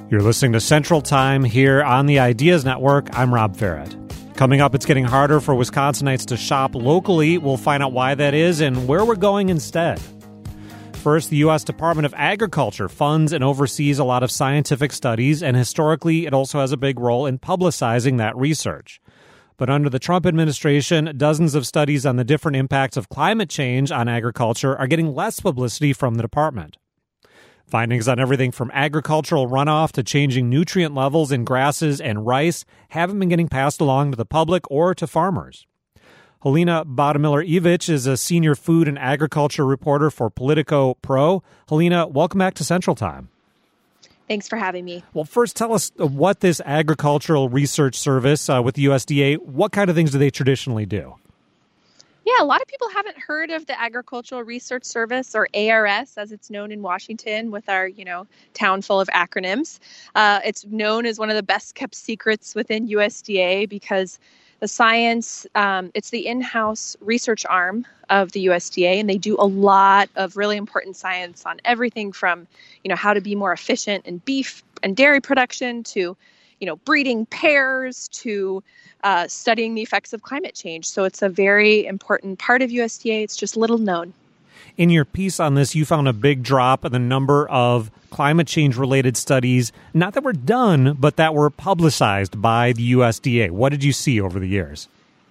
You're listening to Central Time here on the Ideas Network. I'm Rob Farrett. Coming up, it's getting harder for Wisconsinites to shop locally. We'll find out why that is and where we're going instead. First, the U.S. Department of Agriculture funds and oversees a lot of scientific studies, and historically, it also has a big role in publicizing that research. But under the Trump administration, dozens of studies on the different impacts of climate change on agriculture are getting less publicity from the department. Findings on everything from agricultural runoff to changing nutrient levels in grasses and rice haven't been getting passed along to the public or to farmers. Helena Baudomiller-Evich is a senior food and agriculture reporter for Politico Pro. Helena, welcome back to Central Time. Thanks for having me. Well, first, tell us what this Agricultural Research Service with the USDA, what kind of things do they traditionally do? Yeah, a lot of people haven't heard of the Agricultural Research Service, or ARS, as it's known in Washington with our, town full of acronyms. It's known as one of the best kept secrets within USDA because the science, it's the in-house research arm of the USDA, and they do a lot of really important science on everything from, how to be more efficient in beef and dairy production to, breeding pears to studying the effects of climate change. So it's a very important part of USDA. It's just little known. In your piece on this, you found a big drop in the number of climate change-related studies, not that were done, but that were publicized by the USDA. What did you see over the years?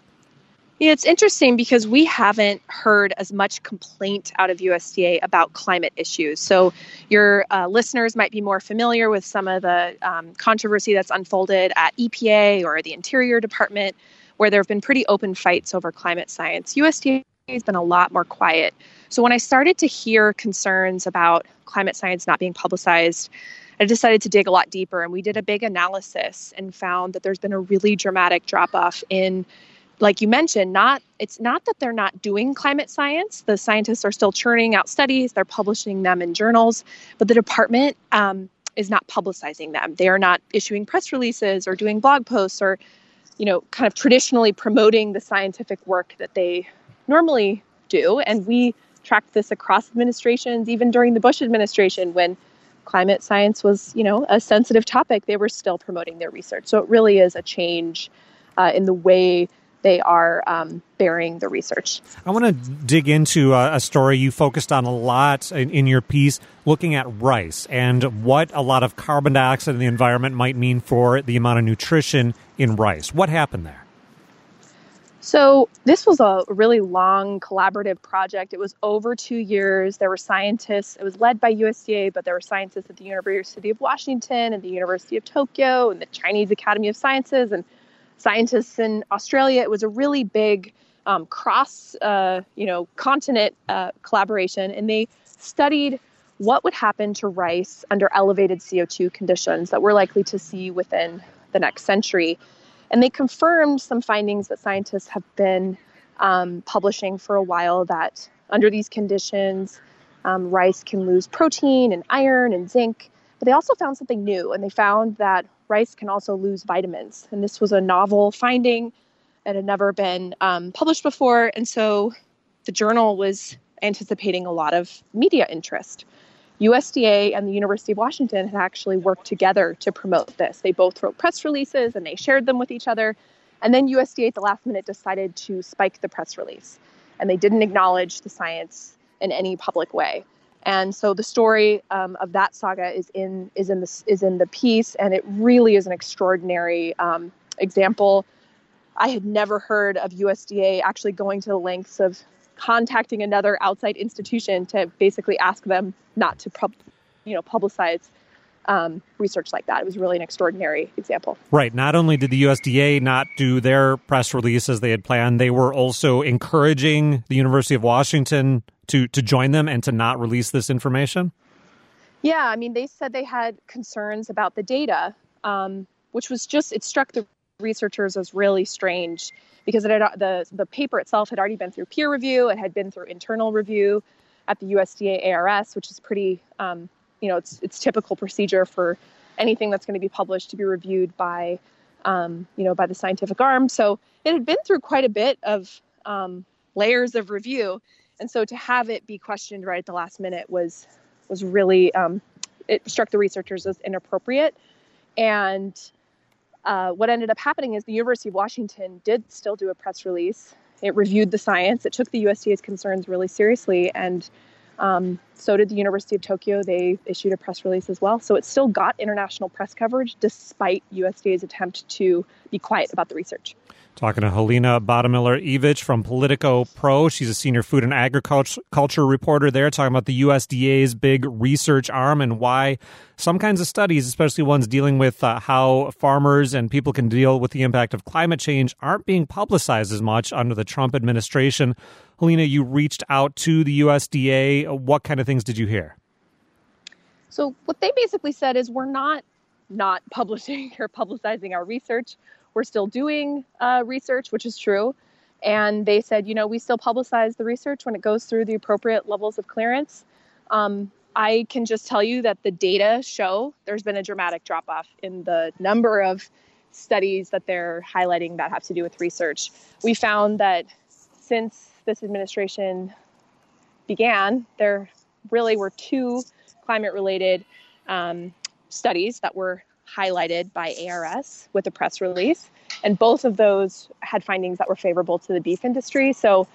Yeah, it's interesting because we haven't heard as much complaint out of USDA about climate issues. So your listeners might be more familiar with some of the controversy that's unfolded at EPA or the Interior Department, where there have been pretty open fights over climate science. USDA has been a lot more quiet. So when I started to hear concerns about climate science not being publicized, I decided to dig a lot deeper, and we did a big analysis and found that there's been a really dramatic drop-off in, like you mentioned, it's not that they're not doing climate science. The scientists are still churning out studies. They're publishing them in journals, but the department is not publicizing them. They are not issuing press releases or doing blog posts or, kind of traditionally promoting the scientific work that they normally do. And we tracked this across administrations, even during the Bush administration when climate science was, a sensitive topic. They were still promoting their research. So it really is a change in the way they are bearing the research. I want to dig into a story you focused on a lot in your piece, looking at rice and what a lot of carbon dioxide in the environment might mean for the amount of nutrition in rice. What happened there? So this was a really long collaborative project. It was over 2 years. There were scientists. It was led by USDA, but there were scientists at the University of Washington and the University of Tokyo and the Chinese Academy of Sciences and scientists in Australia. It was a really big cross-continent collaboration, and they studied what would happen to rice under elevated CO2 conditions that we're likely to see within the next century. And they confirmed some findings that scientists have been publishing for a while, that under these conditions, rice can lose protein and iron and zinc. But they also found something new, and they found that rice can also lose vitamins. And this was a novel finding. It had never been published before. And so the journal was anticipating a lot of media interest. USDA and the University of Washington had actually worked together to promote this. They both wrote press releases and they shared them with each other. And then USDA at the last minute decided to spike the press release. And they didn't acknowledge the science in any public way. And so the story of that saga is in the piece, and it really is an extraordinary example. I had never heard of USDA actually going to the lengths of contacting another outside institution to basically ask them not to publicize research like that. It was really an extraordinary example. Right. Not only did the USDA not do their press release as they had planned, they were also encouraging the University of Washington to join them and to not release this information? Yeah, they said they had concerns about the data, which was it struck the researchers as really strange because the paper itself had already been through peer review. It had been through internal review at the USDA ARS, which is pretty, it's typical procedure for anything that's going to be published to be reviewed by, by the scientific arm. So it had been through quite a bit of layers of review. And so to have it be questioned right at the last minute was really it struck the researchers as inappropriate. And what ended up happening is the University of Washington did still do a press release. It reviewed the science. It took the USDA's concerns really seriously. And so did the University of Tokyo. They issued a press release as well. So it still got international press coverage despite USDA's attempt to be quiet about the research. Talking to Helena Bottemiller-Evich from Politico Pro. She's a senior food and agriculture reporter there, talking about the USDA's big research arm and why some kinds of studies, especially ones dealing with how farmers and people can deal with the impact of climate change, aren't being publicized as much under the Trump administration. Helena, you reached out to the USDA. What kind of things did you hear? So what they basically said is we're not publishing or publicizing our research. We're still doing research, which is true. And they said, we still publicize the research when it goes through the appropriate levels of clearance. I can just tell you that the data show there's been a dramatic drop-off in the number of studies that they're highlighting that have to do with research. We found that since this administration began, there really were 2 climate-related studies that were highlighted by ARS with a press release, and both of those had findings that were favorable to the beef industry. So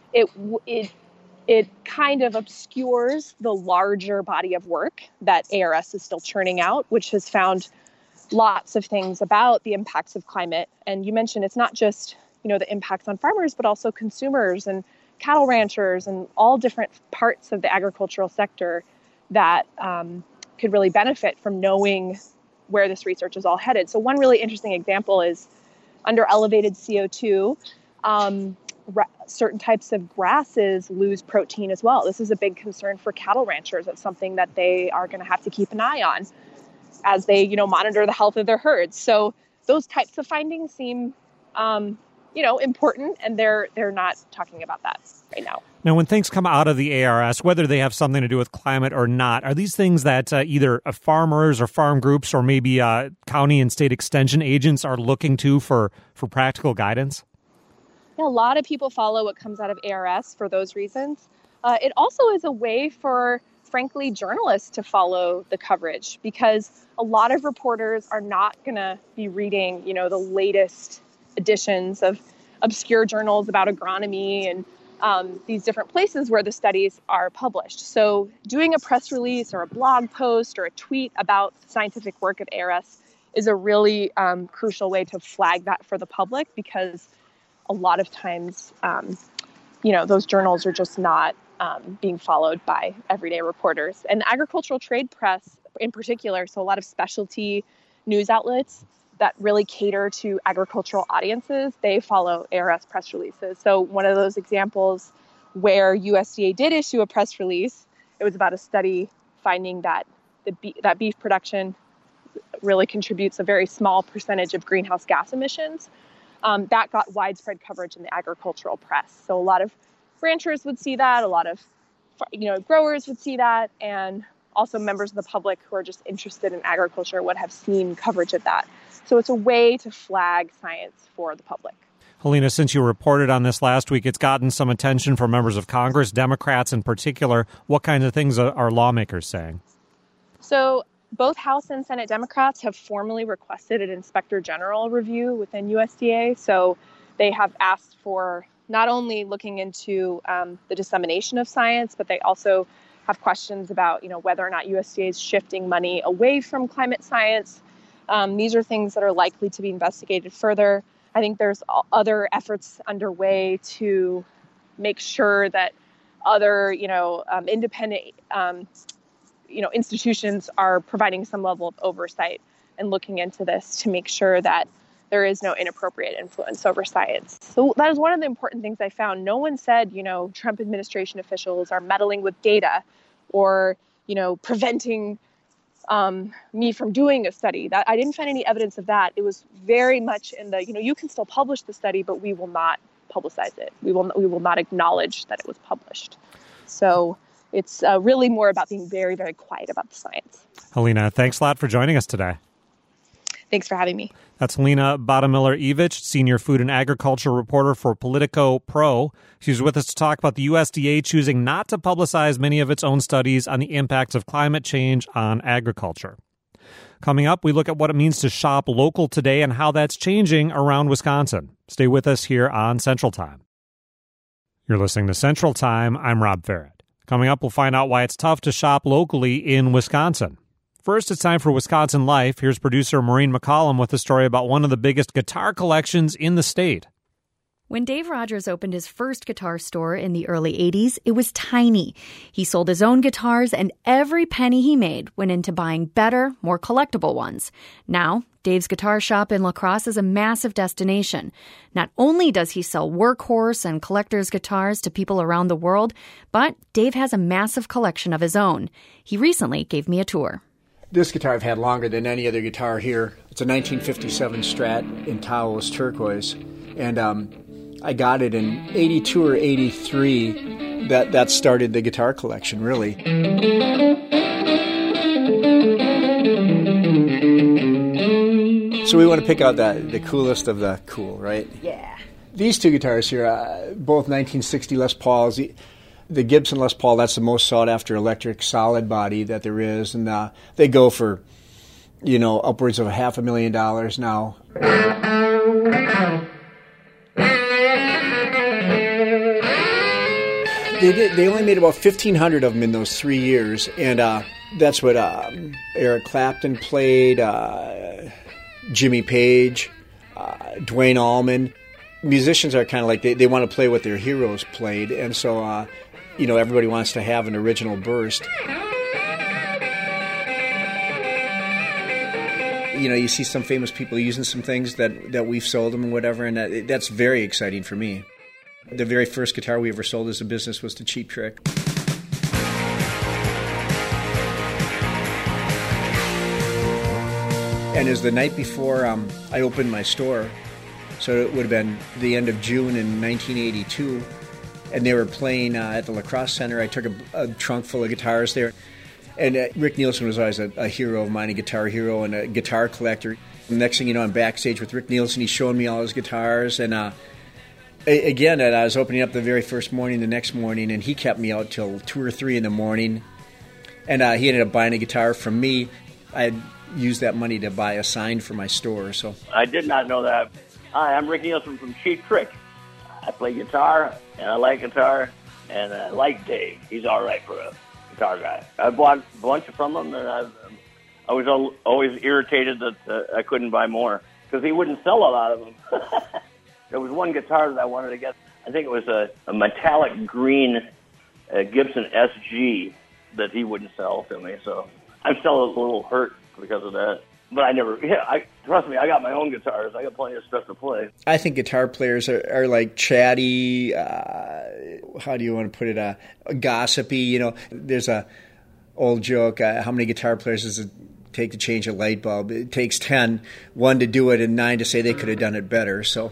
it kind of obscures the larger body of work that ARS is still churning out, which has found lots of things about the impacts of climate. And you mentioned it's not just the impacts on farmers, but also consumers and cattle ranchers and all different parts of the agricultural sector that could really benefit from knowing where this research is all headed. So one really interesting example is under elevated CO2, certain types of grasses lose protein as well. This is a big concern for cattle ranchers. It's something that they are going to have to keep an eye on as they, monitor the health of their herds. So those types of findings seem, important, and they're not talking about that right now. Now, when things come out of the ARS, whether they have something to do with climate or not, are these things that either farmers or farm groups or maybe county and state extension agents are looking to for practical guidance? Yeah, a lot of people follow what comes out of ARS for those reasons. It also is a way for, frankly, journalists to follow the coverage, because a lot of reporters are not going to be reading, the latest editions of obscure journals about agronomy and these different places where the studies are published. So doing a press release or a blog post or a tweet about the scientific work of ARS is a really crucial way to flag that for the public, because a lot of times, those journals are just not being followed by everyday reporters. And the agricultural trade press in particular, so a lot of specialty news outlets that really cater to agricultural audiences, they follow ARS press releases. So one of those examples where USDA did issue a press release, it was about a study finding that that beef production really contributes a very small percentage of greenhouse gas emissions. That got widespread coverage in the agricultural press. So a lot of ranchers would see that, a lot of growers would see that, and also members of the public who are just interested in agriculture would have seen coverage of that. So it's a way to flag science for the public. Helena, since you reported on this last week, it's gotten some attention from members of Congress, Democrats in particular. What kinds of things are lawmakers saying? So both House and Senate Democrats have formally requested an Inspector General review within USDA. So they have asked for not only looking into the dissemination of science, but they also have questions about, whether or not USDA is shifting money away from climate science. These are things that are likely to be investigated further. I think there's other efforts underway to make sure that other, independent, institutions are providing some level of oversight and looking into this to make sure that there is no inappropriate influence over science. So that is one of the important things I found. No one said, Trump administration officials are meddling with data or, preventing me from doing a study. That I didn't find any evidence of that. It was very much in the, you can still publish the study, but we will not publicize it. We will not acknowledge that it was published. So it's really more about being very, very quiet about the science. Helena, thanks a lot for joining us today. Thanks for having me. That's Lena Bottomiller-Evich, Senior Food and Agriculture Reporter for Politico Pro. She's with us to talk about the USDA choosing not to publicize many of its own studies on the impacts of climate change on agriculture. Coming up, we look at what it means to shop local today and how that's changing around Wisconsin. Stay with us here on Central Time. You're listening to Central Time. I'm Rob Ferret. Coming up, we'll find out why it's tough to shop locally in Wisconsin. First, it's time for Wisconsin Life. Here's producer Maureen McCollum with a story about one of the biggest guitar collections in the state. When Dave Rogers opened his first guitar store in the early 80s, it was tiny. He sold his own guitars, and every penny he made went into buying better, more collectible ones. Now, Dave's Guitar Shop in La Crosse is a massive destination. Not only does he sell workhorse and collector's guitars to people around the world, but Dave has a massive collection of his own. He recently gave me a tour. This guitar I've had longer than any other guitar here. It's a 1957 Strat in Taos turquoise, and I got it in 82 or 83. That started the guitar collection, really. So we want to pick out the coolest of the cool, right? Yeah. These two guitars here, both 1960 Les Pauls. The Gibson Les Paul, that's the most sought-after electric solid body that there is, and they go for, upwards of $500,000 now. They only made about 1,500 of them in those 3 years, and that's what Eric Clapton played, Jimmy Page, Duane Allman. Musicians are kind of like, they want to play what their heroes played, and so everybody wants to have an original burst. You see some famous people using some things that we've sold them and whatever, and that's very exciting for me. The very first guitar we ever sold as a business was to Cheap Trick. And it was the night before I opened my store, so it would have been the end of June in 1982. And they were playing at the La Crosse Center. I took a trunk full of guitars there. And Rick Nielsen was always a hero of mine, a guitar hero and a guitar collector. The next thing you know, I'm backstage with Rick Nielsen. He's showing me all his guitars. And again, I was opening up the very first morning, the next morning, and he kept me out till 2 or 3 in the morning. And he ended up buying a guitar from me. I had used that money to buy a sign for my store. So I did not know that. Hi, I'm Rick Nielsen from Cheap Trick. I play guitar, and I like guitar, and I like Dave. He's all right for a guitar guy. I bought a bunch from him, and I was always irritated that I couldn't buy more because he wouldn't sell a lot of them. There was one guitar that I wanted to get. I think it was a metallic green Gibson SG that he wouldn't sell to me. So I'm still a little hurt because of that. But trust me, I got my own guitars. I got plenty of stuff to play. I think guitar players are like chatty, how do you want to put it, gossipy. There's a old joke, how many guitar players does it take to change a light bulb? It takes 10, 1 to do it and 9 to say they could have done it better. So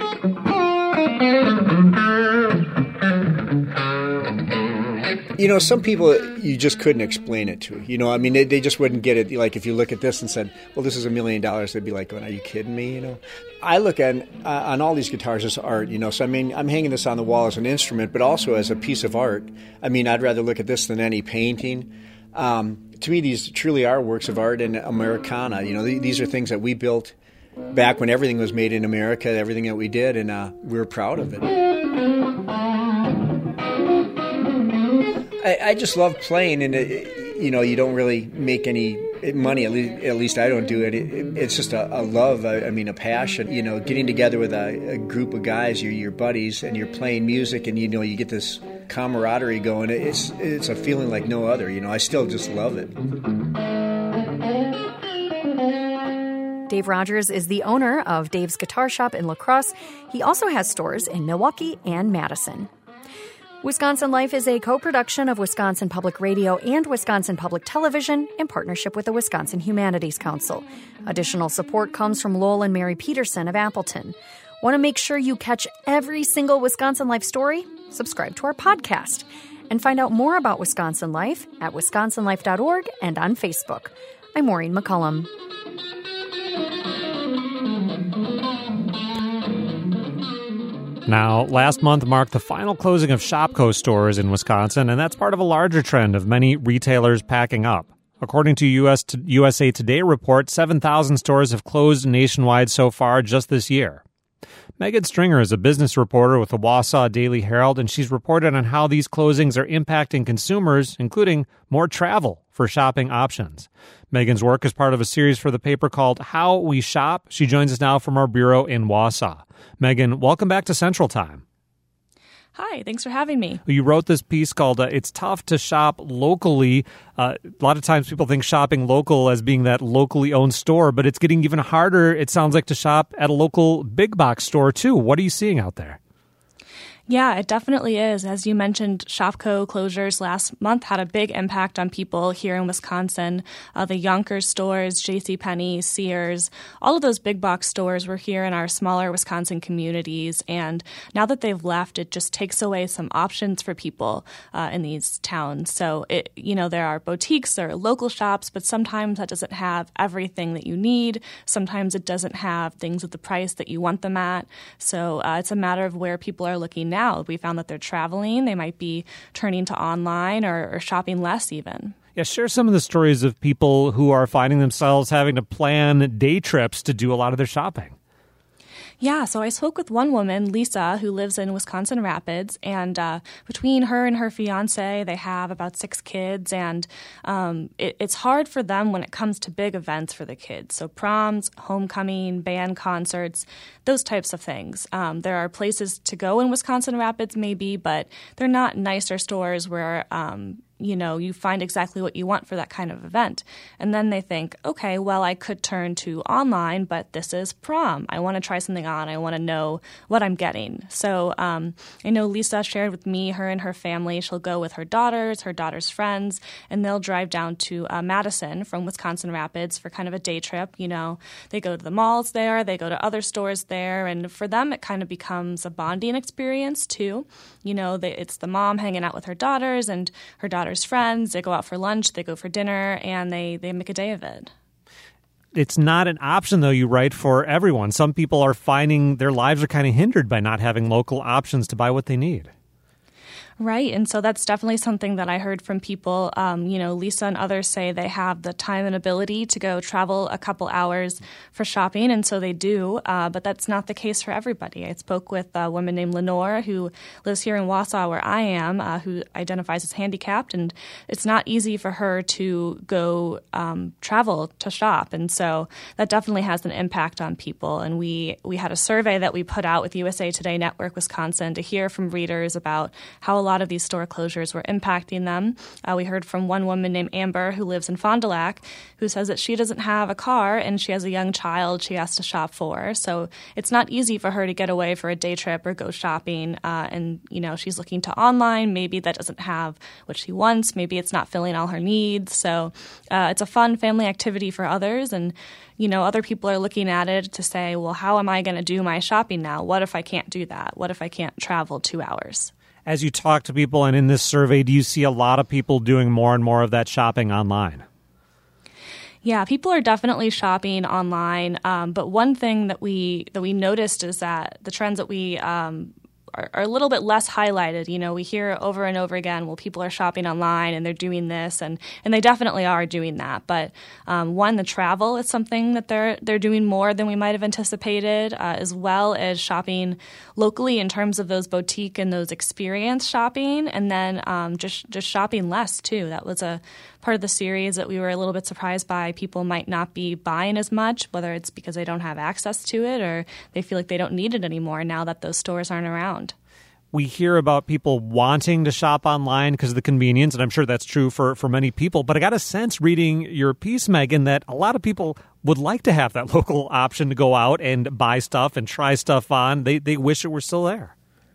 some people you just couldn't explain it to. They just wouldn't get it. Like if you look at this and said, well, this is $1 million, they'd be like, are you kidding me? I look at on all these guitars as art, so I'm hanging this on the wall as an instrument, but also as a piece of art. I'd rather look at this than any painting. To me, these truly are works of art and Americana. These are things that we built back when everything was made in America, everything that we did, and we were proud of it. I just love playing, and you don't really make any money. At least I don't do it. It's just a love. A passion. Getting together with a group of guys, your buddies, and you're playing music, and you get this camaraderie going. It's a feeling like no other. I still just love it. Dave Rogers is the owner of Dave's Guitar Shop in La Crosse. He also has stores in Milwaukee and Madison. Wisconsin Life is a co-production of Wisconsin Public Radio and Wisconsin Public Television in partnership with the Wisconsin Humanities Council. Additional support comes from Lowell and Mary Peterson of Appleton. Want to make sure you catch every single Wisconsin Life story? Subscribe to our podcast. And find out more about Wisconsin Life at wisconsinlife.org and on Facebook. I'm Maureen McCollum. Now, last month marked the final closing of Shopko stores in Wisconsin, and that's part of a larger trend of many retailers packing up. According to USA Today report, 7,000 stores have closed nationwide so far just this year. Megan Stringer is a business reporter with the Wausau Daily Herald, and she's reported on how these closings are impacting consumers, including more travel for shopping options. Megan's work is part of a series for the paper called How We Shop. She joins us now from our bureau in Wausau. Megan, welcome back to Central Time. Hi, thanks for having me. You wrote this piece called It's Tough to Shop Locally. A lot of times people think shopping local as being that locally owned store, but it's getting even harder, it sounds like, to shop at a local big box store, too. What are you seeing out there? Yeah, it definitely is. As you mentioned, Shopko closures last month had a big impact on people here in Wisconsin. The Yonkers stores, JCPenney, Sears, all of those big box stores were here in our smaller Wisconsin communities. And now that they've left, it just takes away some options for people in these towns. So, there are boutiques, there are local shops, but sometimes that doesn't have everything that you need. Sometimes it doesn't have things at the price that you want them at. So it's a matter of where people are looking now. We found that they're traveling, they might be turning to online or shopping less even. Yeah, share some of the stories of people who are finding themselves having to plan day trips to do a lot of their shopping. Yeah, so I spoke with one woman, Lisa, who lives in Wisconsin Rapids, and between her and her fiance, they have about 6 kids, and it's hard for them when it comes to big events for the kids. So proms, homecoming, band concerts, those types of things. There are places to go in Wisconsin Rapids maybe, but they're not nicer stores where you find exactly what you want for that kind of event. And then they think, okay, well, I could turn to online, but this is prom. I want to try something on. I want to know what I'm getting. So I know Lisa shared with me, her and her family, she'll go with her daughter's friends, and they'll drive down to Madison from Wisconsin Rapids for kind of a day trip. They go to the malls there, they go to other stores there, and for them it kind of becomes a bonding experience too. It's the mom hanging out with her daughters and her daughter's friends. They go out for lunch, they go for dinner, and they make a day of it. It's not an option, though, you write, for everyone. Some people are finding their lives are kind of hindered by not having local options to buy what they need. Right, and so that's definitely something that I heard from people. Lisa and others say they have the time and ability to go travel a couple hours for shopping, and so they do, but that's not the case for everybody. I spoke with a woman named Lenore who lives here in Wausau where I am, who identifies as handicapped, and it's not easy for her to go travel to shop, and so that definitely has an impact on people. And we had a survey that we put out with USA Today Network Wisconsin to hear from readers about how a lot of these store closures were impacting them. We heard from one woman named Amber who lives in Fond du Lac, who says that she doesn't have a car and she has a young child she has to shop for. So it's not easy for her to get away for a day trip or go shopping. And she's looking to online. Maybe that doesn't have what she wants. Maybe it's not filling all her needs. So it's a fun family activity for others. And other people are looking at it to say, well, how am I going to do my shopping now? What if I can't do that? What if I can't travel 2 hours? As you talk to people and in this survey, do you see a lot of people doing more and more of that shopping online? Yeah, people are definitely shopping online. But one thing that we noticed is that the trends that we are a little bit less highlighted. We hear over and over again, well, people are shopping online and they're doing this, and they definitely are doing that. But the travel is something that they're doing more than we might have anticipated, as well as shopping locally in terms of those boutique and those experience shopping, and then just shopping less too. That was a part of the series that we were a little bit surprised by. People might not be buying as much, whether it's because they don't have access to it or they feel like they don't need it anymore now that those stores aren't around. We hear about people wanting to shop online because of the convenience, and I'm sure that's true for many people. But I got a sense reading your piece, Megan, that a lot of people would like to have that local option to go out and buy stuff and try stuff on. They wish it were still there.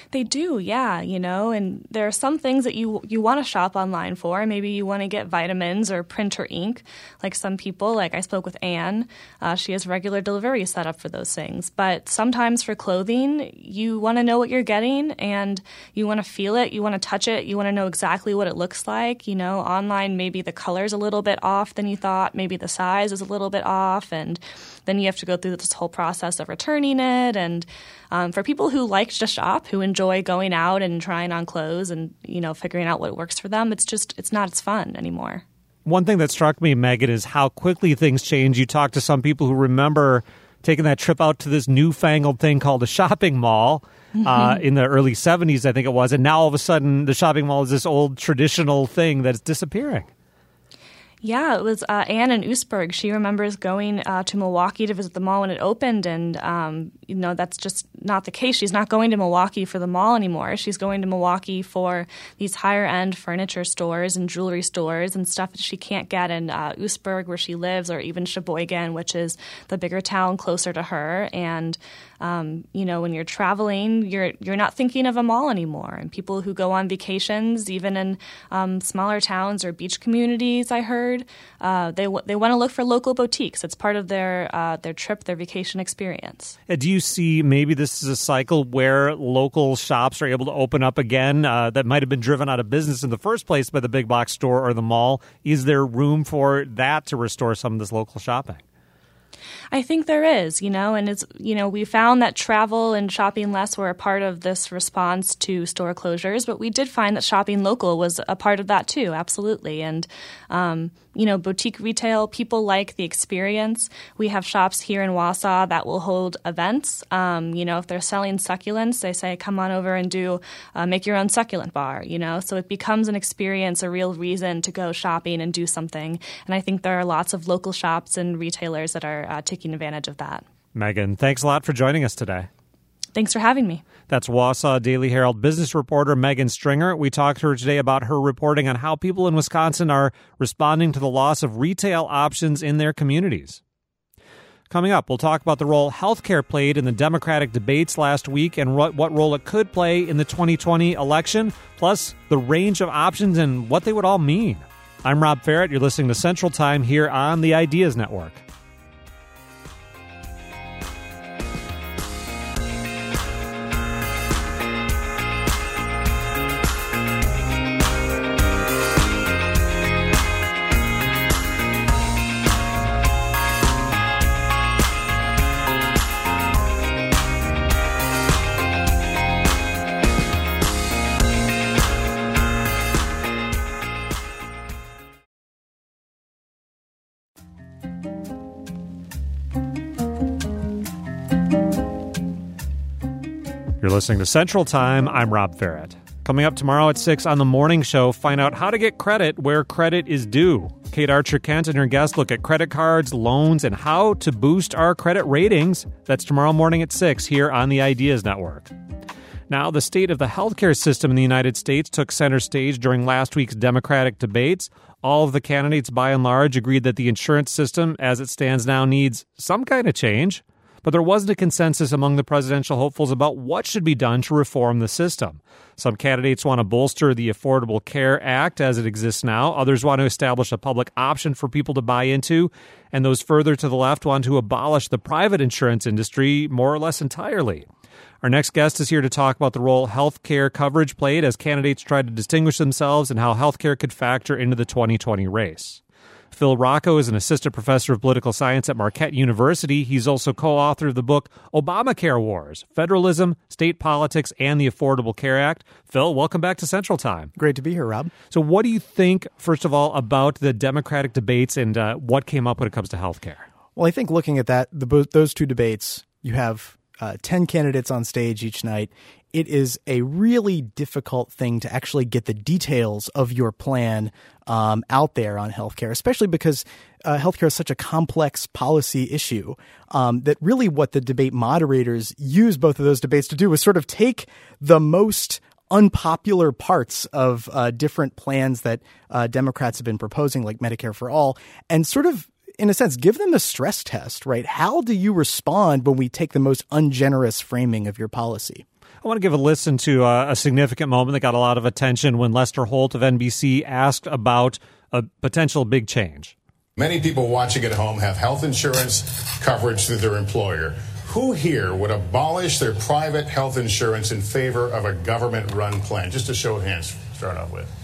They do, yeah, and there are some things that you want to shop online for. Maybe you want to get vitamins or printer ink, like some people. Like I spoke with Anne. She has regular delivery set up for those things. But sometimes for clothing, you want to know what you're getting, and you want to feel it, you want to touch it, you want to know exactly what it looks like. Online, maybe the color's a little bit off than you thought, maybe the size is a little bit off, and then you have to go through this whole process of returning it. And for people who like to shop, who enjoy going out and trying on clothes and, figuring out what works for them, it's not as fun anymore. One thing that struck me, Megan, is how quickly things change. You talk to some people who remember taking that trip out to this newfangled thing called a shopping mall in the early 70s, I think it was. And now all of a sudden the shopping mall is this old traditional thing that's disappearing. Yeah, it was Anne in Oostburg. She remembers going to Milwaukee to visit the mall when it opened, and that's just not the case. She's not going to Milwaukee for the mall anymore. She's going to Milwaukee for these higher-end furniture stores and jewelry stores and stuff that she can't get in Oostburg, where she lives, or even Sheboygan, which is the bigger town closer to her. And when you're traveling, you're not thinking of a mall anymore. And people who go on vacations, even in smaller towns or beach communities, I heard, they want to look for local boutiques. It's part of their trip, their vacation experience. Do you see maybe this is a cycle where local shops are able to open up again that might have been driven out of business in the first place by the big box store or the mall? Is there room for that to restore some of this local shopping? I think there is, and it's, we found that travel and shopping less were a part of this response to store closures, but we did find that shopping local was a part of that too, absolutely. And, boutique retail, people like the experience. We have shops here in Wausau that will hold events. If they're selling succulents, they say, come on over and make your own succulent bar, so it becomes an experience, a real reason to go shopping and do something. And I think there are lots of local shops and retailers that are taking advantage of that. Megan, thanks a lot for joining us today. Thanks for having me. That's Wausau Daily Herald business reporter Megan Stringer. We talked to her today about her reporting on how people in Wisconsin are responding to the loss of retail options in their communities. Coming up, we'll talk about the role healthcare played in the Democratic debates last week and what role it could play in the 2020 election, plus the range of options and what they would all mean. I'm Rob Ferrett. You're listening to Central Time here on the Ideas Network. You're listening to Central Time. I'm Rob Ferrett. Coming up tomorrow at 6 on The Morning Show, find out how to get credit where credit is due. Kate Archer-Kent and her guests look at credit cards, loans, and how to boost our credit ratings. That's tomorrow morning at 6 here on the Ideas Network. Now, the state of the healthcare system in the United States took center stage during last week's Democratic debates. All of the candidates, by and large, agreed that the insurance system, as it stands now, needs some kind of change. But there wasn't a consensus among the presidential hopefuls about what should be done to reform the system. Some candidates want to bolster the Affordable Care Act as it exists now. Others want to establish a public option for people to buy into. And those further to the left want to abolish the private insurance industry more or less entirely. Our next guest is here to talk about the role health care coverage played as candidates tried to distinguish themselves and how health care could factor into the 2020 race. Phil Rocco is an assistant professor of political science at Marquette University. He's also co-author of the book Obamacare Wars, Federalism, State Politics, and the Affordable Care Act. Phil, welcome back to Central Time. Great to be here, Rob. So what do you think, first of all, about the Democratic debates and what came up when it comes to health care? Well, I think looking at that, those two debates, you have 10 candidates on stage each night. It is a really difficult thing to actually get the details of your plan out there on healthcare, especially because healthcare is such a complex policy issue that really what the debate moderators use both of those debates to do is sort of take the most unpopular parts of different plans that Democrats have been proposing, like Medicare for All, and sort of, in a sense, give them a stress test, right? How do you respond when we take the most ungenerous framing of your policy? I want to give a listen to a significant moment that got a lot of attention when Lester Holt of NBC asked about a potential big change. Many people watching at home have health insurance coverage through their employer. Who here would abolish their private health insurance in favor of a government-run plan? Just a show of hands to start off with.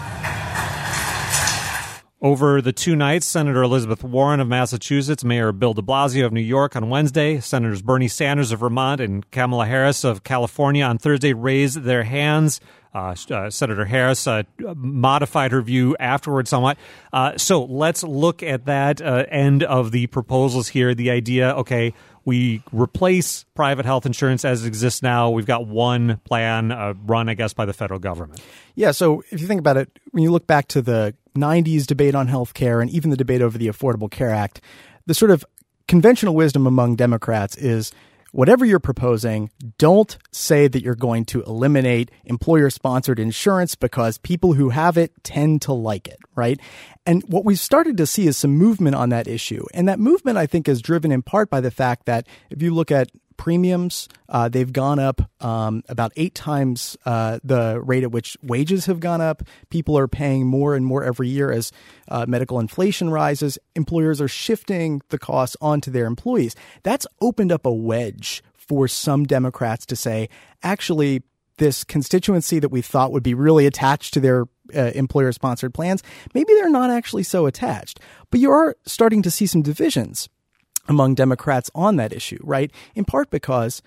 Over the 2 nights, Senator Elizabeth Warren of Massachusetts, Mayor Bill de Blasio of New York on Wednesday, Senators Bernie Sanders of Vermont and Kamala Harris of California on Thursday raised their hands. Senator Harris modified her view afterwards somewhat. So let's look at that end of the proposals here. The idea, okay, we replace private health insurance as it exists now. We've got one plan run, I guess, by the federal government. Yeah, so if you think about it, when you look back to the 90s debate on health care and even the debate over the Affordable Care Act, the sort of conventional wisdom among Democrats is whatever you're proposing, don't say that you're going to eliminate employer-sponsored insurance because people who have it tend to like it, right? And what we've started to see is some movement on that issue. And that movement, I think, is driven in part by the fact that if you look at premiums, they've gone up about 8 times the rate at which wages have gone up. People are paying more and more every year as medical inflation rises. Employers are shifting the costs onto their employees. That's opened up a wedge for some Democrats to say, actually, this constituency that we thought would be really attached to their employer-sponsored plans, maybe they're not actually so attached. But you are starting to see some divisions among Democrats on that issue, right? In part because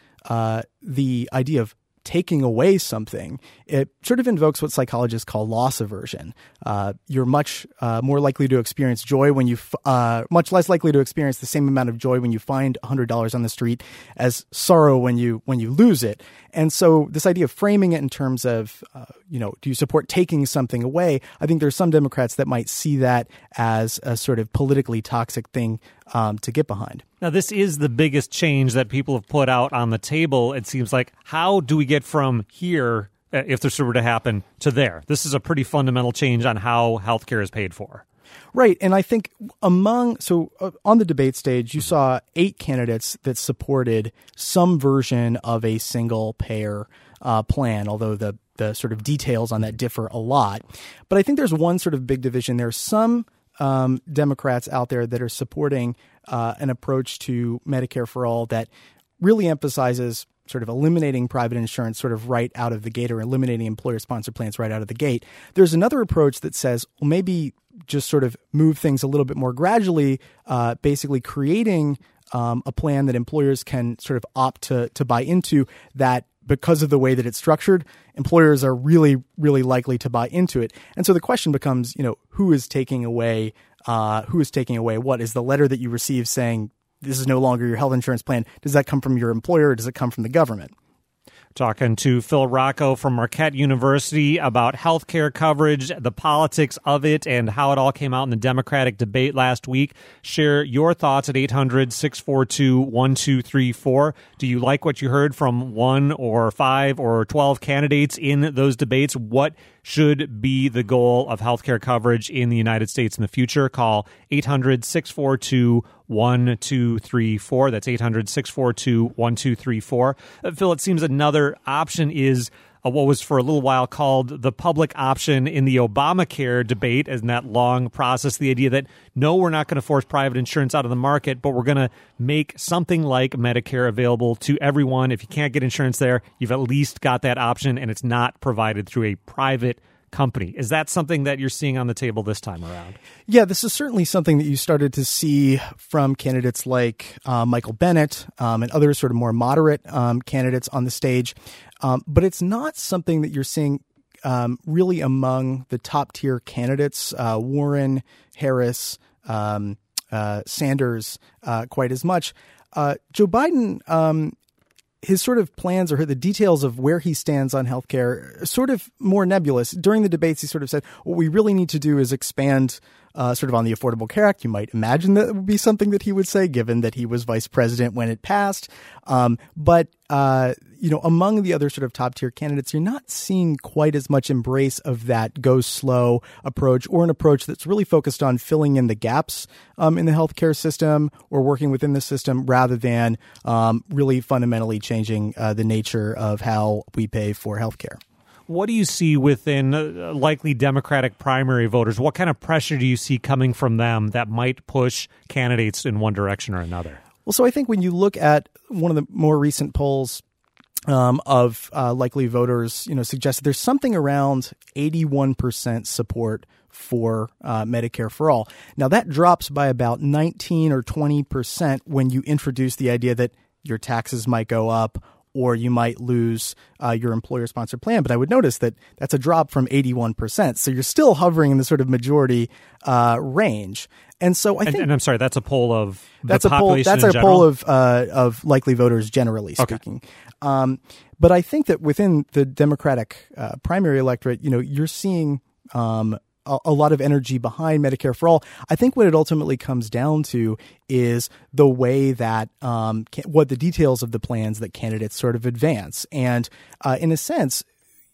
the idea of taking away something, it sort of invokes what psychologists call loss aversion. You're much more likely to experience joy when you, much less likely to experience the same amount of joy when you find $100 on the street as sorrow when you lose it. And so this idea of framing it in terms of, do you support taking something away? I think there's some Democrats that might see that as a sort of politically toxic thing to get behind. Now, this is the biggest change that people have put out on the table. It seems like, how do we get from here, if this were to happen, to there? This is a pretty fundamental change on how healthcare is paid for. Right. And I think on the debate stage, you saw 8 candidates that supported some version of a single payer plan, although the sort of details on that differ a lot. But I think there's one sort of big division. There's some Democrats out there that are supporting an approach to Medicare for all that really emphasizes sort of eliminating private insurance sort of right out of the gate, or eliminating employer-sponsored plans right out of the gate. There's another approach that says, well, maybe just sort of move things a little bit more gradually, basically creating a plan that employers can sort of opt to buy into, that because of the way that it's structured, employers are really, really likely to buy into it. And so the question becomes, who is taking away what? Is the letter that you receive saying this is no longer your health insurance plan, does that come from your employer, or does it come from the government? Talking to Phil Rocco from Marquette University about healthcare coverage, the politics of it, and how it all came out in the Democratic debate last week. Share your thoughts at 800-642-1234. Do you like what you heard from 1 or 5 or 12 candidates in those debates? What should be the goal of healthcare coverage in the United States in the future? Call 800-642-1234. That's 800-642-1234. Phil, it seems another option is what was for a little while called the public option in the Obamacare debate, in that long process, the idea that, no, we're not going to force private insurance out of the market, but we're going to make something like Medicare available to everyone. If you can't get insurance there, you've at least got that option, and it's not provided through a private company. Is that something that you're seeing on the table this time around? Yeah, this is certainly something that you started to see from candidates like Michael Bennet and other sort of more moderate candidates on the stage. But it's not something that you're seeing really among the top tier candidates, Warren, Harris, Sanders, quite as much. Joe Biden, his sort of plans, or the details of where he stands on healthcare, sort of more nebulous. During the debates, he sort of said, what we really need to do is expand sort of on the Affordable Care Act. You might imagine that would be something that he would say, given that he was vice president when it passed. But among the other sort of top tier candidates, you're not seeing quite as much embrace of that go slow approach, or an approach that's really focused on filling in the gaps in the healthcare system or working within the system, rather than really fundamentally changing the nature of how we pay for healthcare. What do you see within likely Democratic primary voters? What kind of pressure do you see coming from them that might push candidates in one direction or another? Well, so I think when you look at one of the more recent polls of likely voters, suggested there's something around 81% support for Medicare for all. Now, that drops by about 19 or 20% when you introduce the idea that your taxes might go up, or you might lose your employer-sponsored plan. But I would notice that that's a drop from 81%. So you're still hovering in the sort of majority range. And so I think, and I'm sorry, that's a poll of that's the a poll. population That's in a general? poll of likely voters, generally speaking. Okay. But I think that within the Democratic primary electorate, you're seeing a lot of energy behind Medicare for all. I think what it ultimately comes down to is the way that what the details of the plans that candidates sort of advance. And in a sense,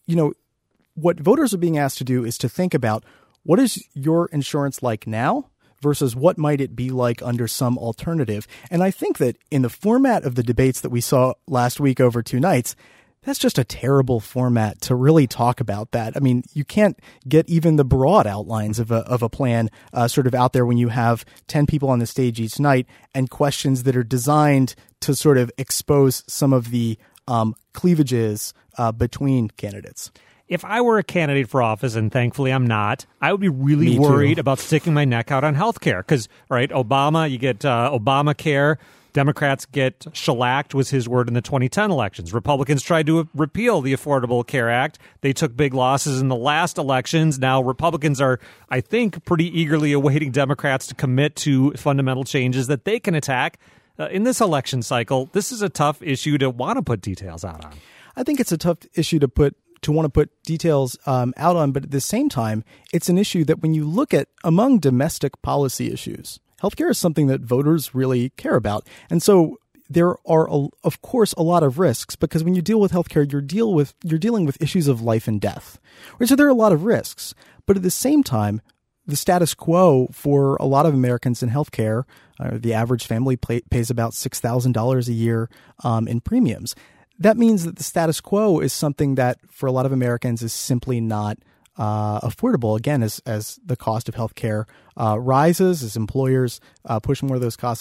what voters are being asked to do is to think about, what is your insurance like now versus what might it be like under some alternative. And I think that in the format of the debates that we saw last week over 2 nights, that's just a terrible format to really talk about that. I mean, you can't get even the broad outlines of a plan sort of out there when you have 10 people on the stage each night and questions that are designed to sort of expose some of the cleavages between candidates. If I were a candidate for office, and thankfully I'm not, I would be really worried about sticking my neck out on health care. Because, right, Obama, you get Obamacare. Democrats get shellacked, was his word, in the 2010 elections. Republicans tried to repeal the Affordable Care Act. They took big losses in the last elections. Now Republicans are, I think, pretty eagerly awaiting Democrats to commit to fundamental changes that they can attack in this election cycle. This is a tough issue to want to put details out on. I think it's a tough issue to want to put details out on, but at the same time, it's an issue that when you look at among domestic policy issues, healthcare is something that voters really care about. And so there are, of course, a lot of risks, because when you deal with healthcare, you're dealing with issues of life and death. So there are a lot of risks. But at the same time, the status quo for a lot of Americans in healthcare, the average family pays about $6,000 a year in premiums. That means that the status quo is something that for a lot of Americans is simply not affordable. Again, as the cost of healthcare rises, as employers push more of those costs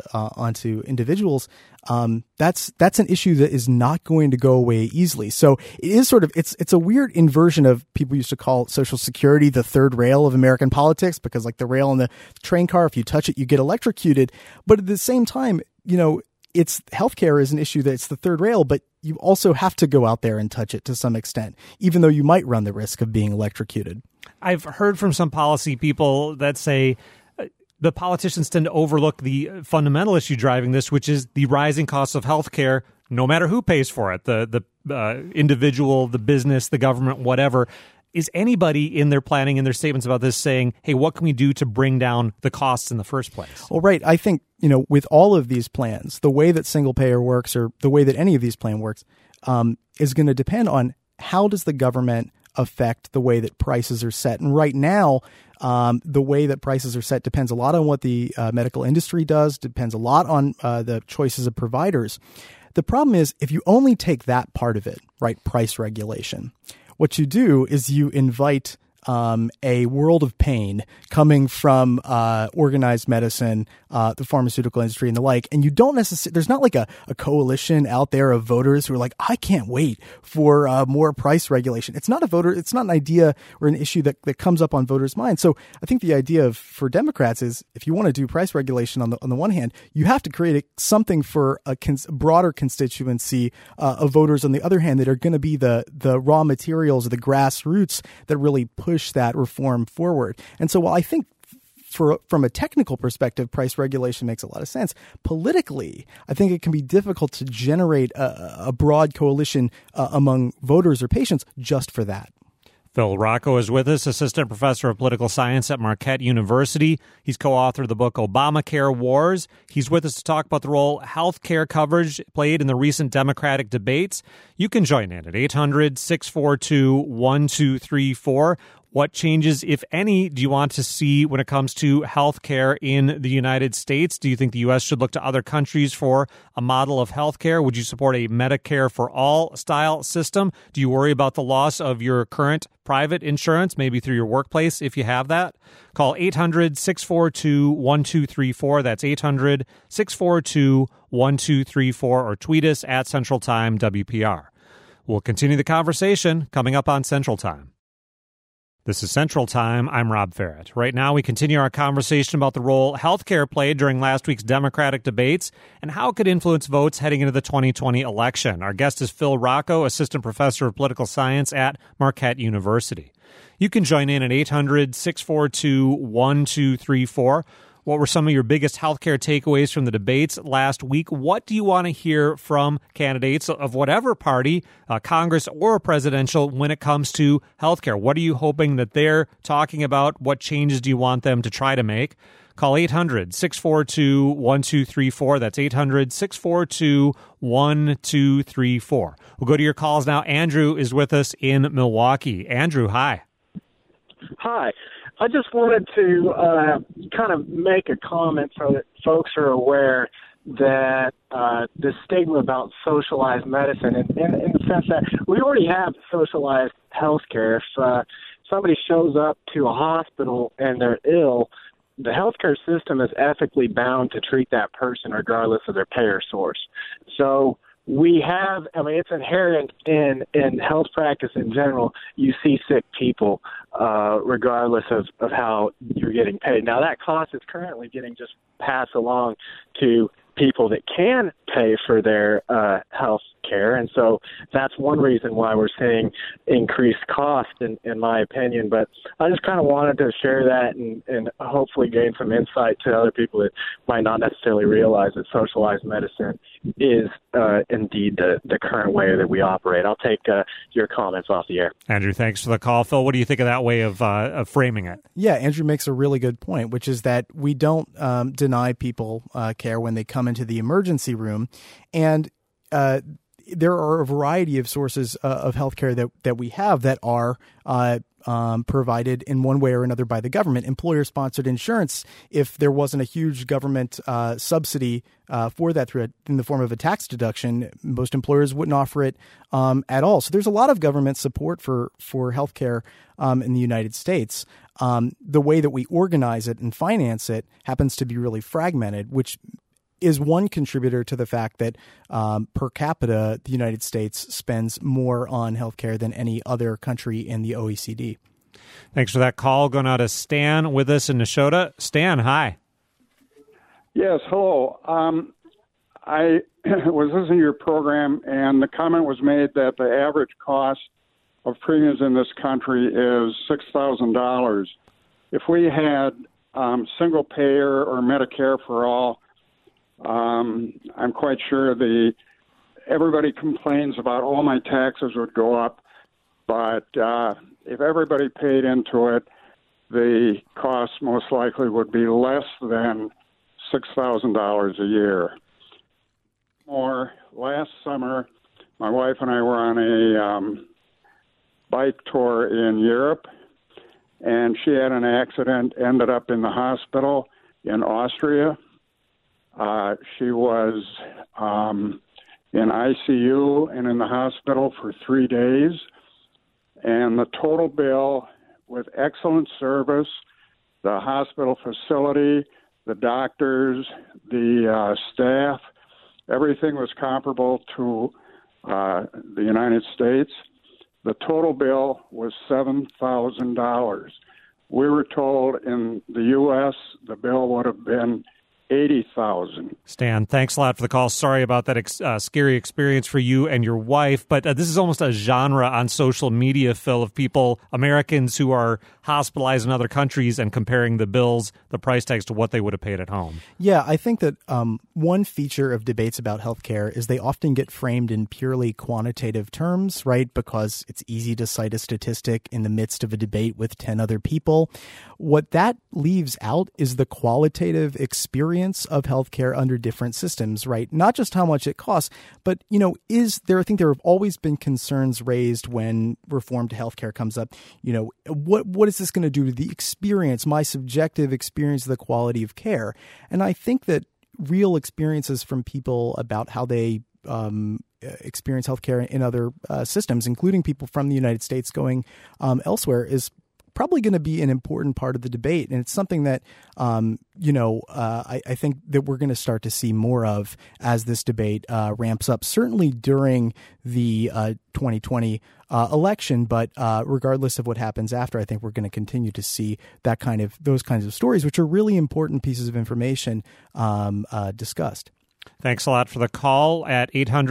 onto individuals, that's an issue that is not going to go away easily. So it is sort of it's a weird inversion of, people used to call Social Security the third rail of American politics, because like the rail in the train car, if you touch it, you get electrocuted. But at the same time, it's healthcare is an issue that's the third rail, but you also have to go out there and touch it to some extent, even though you might run the risk of being electrocuted. I've heard from some policy people that say the politicians tend to overlook the fundamental issue driving this, which is the rising costs of healthcare, no matter who pays for it, the individual, the business, the government, whatever. Is anybody in their planning, in their statements about this, saying, hey, what can we do to bring down the costs in the first place? Well, right. I think, with all of these plans, the way that single payer works, or the way that any of these plans works, is going to depend on how does the government affect the way that prices are set. And right now, the way that prices are set depends a lot on what the medical industry does, depends a lot on the choices of providers. The problem is, if you only take that part of it, right, price regulation, what you do is you invite a world of pain coming from organized medicine, the pharmaceutical industry, and the like. And you don't necessarily, there's not like a coalition out there of voters who are like, I can't wait for more price regulation. It's not an idea or an issue that comes up on voters' minds. So I think the idea for Democrats is, if you want to do price regulation on the one hand, you have to create something for a broader constituency of voters on the other hand, that are going to be the raw materials or the grassroots that really push that reform forward. And so while I think from a technical perspective, price regulation makes a lot of sense, politically, I think it can be difficult to generate a broad coalition among voters or patients just for that. Phil Rocco is with us, assistant professor of political science at Marquette University. He's co-authored the book Obamacare Wars. He's with us to talk about the role health care coverage played in the recent Democratic debates. You can join in at 800-642-1234. What changes, if any, do you want to see when it comes to health care in the United States? Do you think the U.S. should look to other countries for a model of health care? Would you support a Medicare for all style system? Do you worry about the loss of your current private insurance, maybe through your workplace, if you have that? Call 800-642-1234. That's 800-642-1234, or tweet us at Central Time WPR. We'll continue the conversation coming up on Central Time. This is Central Time. I'm Rob Ferret. Right now, we continue our conversation about the role healthcare played during last week's Democratic debates and how it could influence votes heading into the 2020 election. Our guest is Phil Rocco, assistant professor of political science at Marquette University. You can join in at 800-642-1234. What were some of your biggest healthcare takeaways from the debates last week? What do you want to hear from candidates of whatever party, Congress or presidential, when it comes to healthcare? What are you hoping that they're talking about? What changes do you want them to try to make? Call 800-642-1234. That's 800-642-1234. We'll go to your calls now. Andrew is with us in Milwaukee. Andrew, hi. Hi. I just wanted to kind of make a comment so that folks are aware that this stigma about socialized medicine, in the sense that we already have socialized health care. If somebody shows up to a hospital and they're ill, the healthcare system is ethically bound to treat that person regardless of their payer source. So we have, it's inherent in health practice in general. You see sick people regardless of how you're getting paid. Now, that cost is currently getting just passed along to people that can pay for their health care. And so that's one reason why we're seeing increased cost, in my opinion. But I just kind of wanted to share that and hopefully gain some insight to other people that might not necessarily realize that socialized medicine is indeed the current way that we operate. I'll take your comments off the air. Andrew, thanks for the call. Phil, what do you think of that way of framing it? Yeah, Andrew makes a really good point, which is that we don't deny people care when they come into the emergency room. And there are a variety of sources of healthcare that we have that are provided in one way or another by the government. Employer-sponsored insurance, if there wasn't a huge government subsidy for that in the form of a tax deduction, most employers wouldn't offer it at all. So there's a lot of government support for healthcare in the United States. The way that we organize it and finance it happens to be really fragmented, which is one contributor to the fact that per capita, the United States spends more on healthcare than any other country in the OECD. Thanks for that call. Going out to Stan with us in Neshota. Stan, hi. Yes, hello. I was listening to your program, and the comment was made that the average cost of premiums in this country is $6,000. If we had single payer or Medicare for all, I'm quite sure everybody complains about all my taxes would go up, but if everybody paid into it, the cost most likely would be less than $6,000 a year. Last summer, my wife and I were on a bike tour in Europe, and she had an accident, ended up in the hospital in Austria. She was in ICU and in the hospital for 3 days, and the total bill, with excellent service, the hospital facility, the doctors, the staff, everything was comparable to the United States. The total bill was $7,000. We were told in the U.S. the bill would have been $80,000. Stan, thanks a lot for the call. Sorry about that scary experience for you and your wife, but this is almost a genre on social media, Phil, of people, Americans who are hospitalized in other countries and comparing the bills, the price tags to what they would have paid at home. Yeah, I think that one feature of debates about healthcare is they often get framed in purely quantitative terms, right? Because it's easy to cite a statistic in the midst of a debate with 10 other people. What that leaves out is the qualitative experience of healthcare under different systems, right? Not just how much it costs, but, I think there have always been concerns raised when reform to healthcare comes up. What is this going to do to the experience, my subjective experience of the quality of care? And I think that real experiences from people about how they experience healthcare in other systems, including people from the United States going elsewhere, is probably going to be an important part of the debate. And it's something that, I think that we're going to start to see more of as this debate ramps up, certainly during the 2020 election. But regardless of what happens after, I think we're going to continue to see those kinds of stories, which are really important pieces of information discussed. Thanks a lot for the call at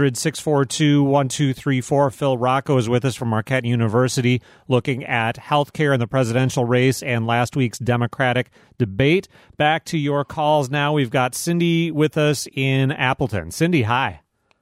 800-642-1234. Phil Rocco is with us from Marquette University, looking at healthcare in the presidential race and last week's Democratic debate. Back to your calls now. We've got Cindy with us in Appleton. Cindy, hi.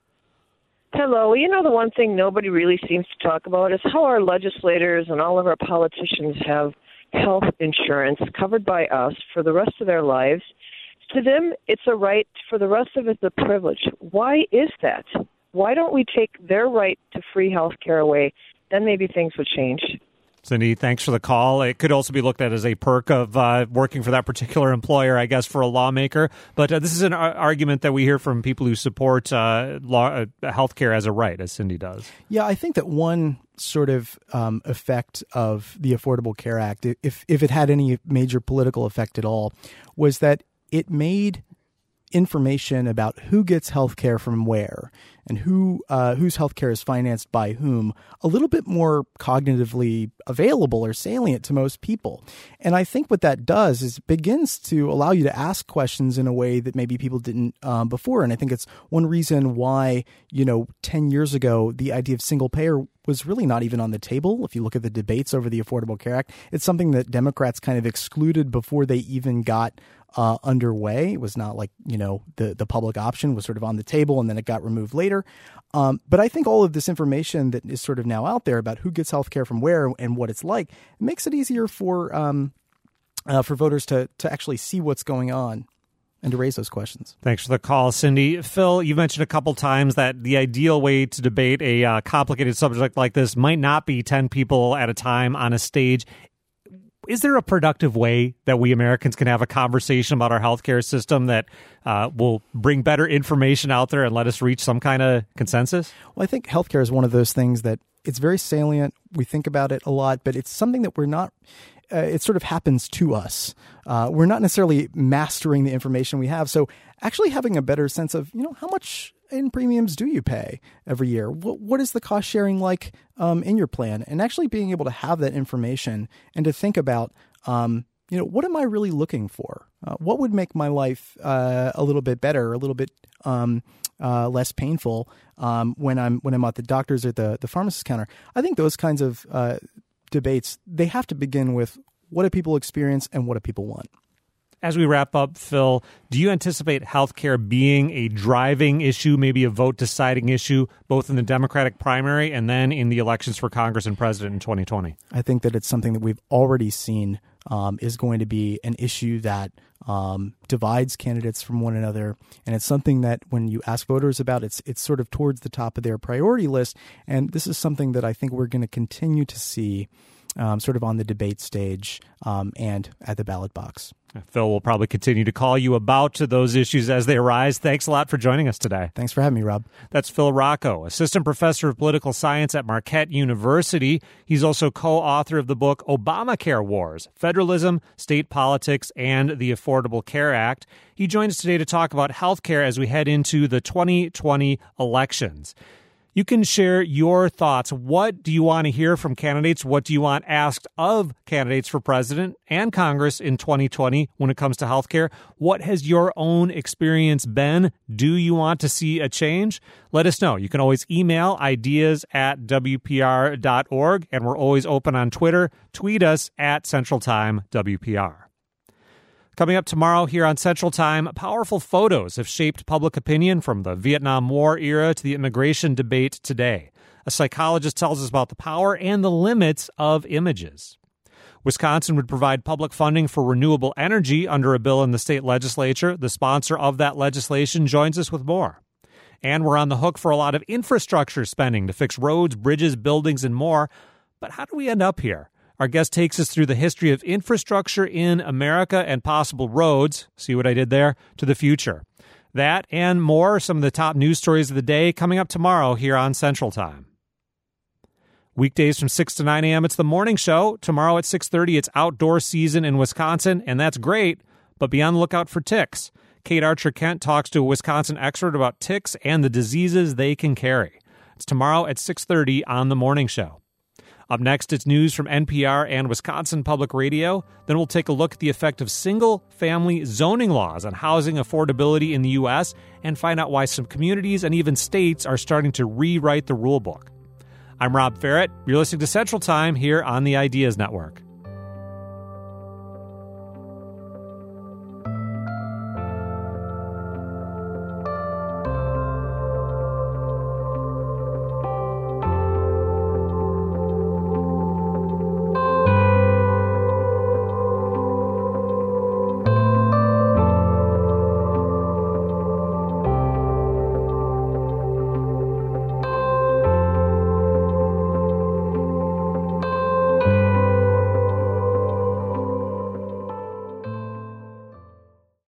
Hello. The one thing nobody really seems to talk about is how our legislators and all of our politicians have health insurance covered by us for the rest of their lives. To them, it's a right. For the rest of us, a privilege. Why is that? Why don't we take their right to free health care away? Then maybe things would change. Cindy, thanks for the call. It could also be looked at as a perk of working for that particular employer, I guess, for a lawmaker. But this is an argument that we hear from people who support health care as a right, as Cindy does. Yeah, I think that one sort of effect of the Affordable Care Act, if it had any major political effect at all, was that it made information about who gets health care from where and whose health care is financed by whom a little bit more cognitively available or salient to most people. And I think what that does is it begins to allow you to ask questions in a way that maybe people didn't before. And I think it's one reason why, 10 years ago, the idea of single payer was really not even on the table. If you look at the debates over the Affordable Care Act, it's something that Democrats kind of excluded before they even got underway. It was not like, the public option was sort of on the table and then it got removed later. But I think all of this information that is sort of now out there about who gets healthcare from where and what it's like, it makes it easier for voters to actually see what's going on and to raise those questions. Thanks for the call, Cindy. Phil, you mentioned a couple times that the ideal way to debate a complicated subject like this might not be 10 people at a time on a stage. Is there a productive way that we Americans can have a conversation about our healthcare system that will bring better information out there and let us reach some kind of consensus? Well, I think healthcare is one of those things that it's very salient. We think about it a lot, but it's something that we're not it sort of happens to us. We're not necessarily mastering the information we have. So actually having a better sense of, how much in premiums do you pay every year? What is the cost sharing like in your plan? And actually being able to have that information and to think about, what am I really looking for? What would make my life a little bit better, a little bit less painful when I'm at the doctor's or the pharmacist counter? I think those kinds of debates, they have to begin with what do people experience and what do people want? As we wrap up, Phil, do you anticipate healthcare being a driving issue, maybe a vote-deciding issue, both in the Democratic primary and then in the elections for Congress and president in 2020? I think that it's something that we've already seen is going to be an issue that divides candidates from one another. And it's something that when you ask voters about, it's sort of towards the top of their priority list. And this is something that I think we're going to continue to see sort of on the debate stage and at the ballot box. Phil will probably continue to call you about those issues as they arise. Thanks a lot for joining us today. Thanks for having me, Rob. That's Phil Rocco, assistant professor of political science at Marquette University. He's also co-author of the book Obamacare Wars, Federalism, State Politics, and the Affordable Care Act. He joins us today to talk about health care as we head into the 2020 elections. You can share your thoughts. What do you want to hear from candidates? What do you want asked of candidates for president and Congress in 2020 when it comes to healthcare? What has your own experience been? Do you want to see a change? Let us know. You can always email ideas@wpr.org, and we're always open on Twitter. Tweet us at Central Time WPR. Coming up tomorrow here on Central Time, powerful photos have shaped public opinion from the Vietnam War era to the immigration debate today. A psychologist tells us about the power and the limits of images. Wisconsin would provide public funding for renewable energy under a bill in the state legislature. The sponsor of that legislation joins us with more. And we're on the hook for a lot of infrastructure spending to fix roads, bridges, buildings, and more. But how do we end up here? Our guest takes us through the history of infrastructure in America and possible roads, see what I did there, to the future. That and more, some of the top news stories of the day, coming up tomorrow here on Central Time. Weekdays from 6 to 9 a.m., it's the morning show. Tomorrow at 6:30, it's outdoor season in Wisconsin, and that's great, but be on the lookout for ticks. Kate Archer-Kent talks to a Wisconsin expert about ticks and the diseases they can carry. It's tomorrow at 6:30 on the morning show. Up next, it's news from NPR and Wisconsin Public Radio. Then we'll take a look at the effect of single-family zoning laws on housing affordability in the U.S. and find out why some communities and even states are starting to rewrite the rule book. I'm Rob Ferrett. You're listening to Central Time here on the Ideas Network.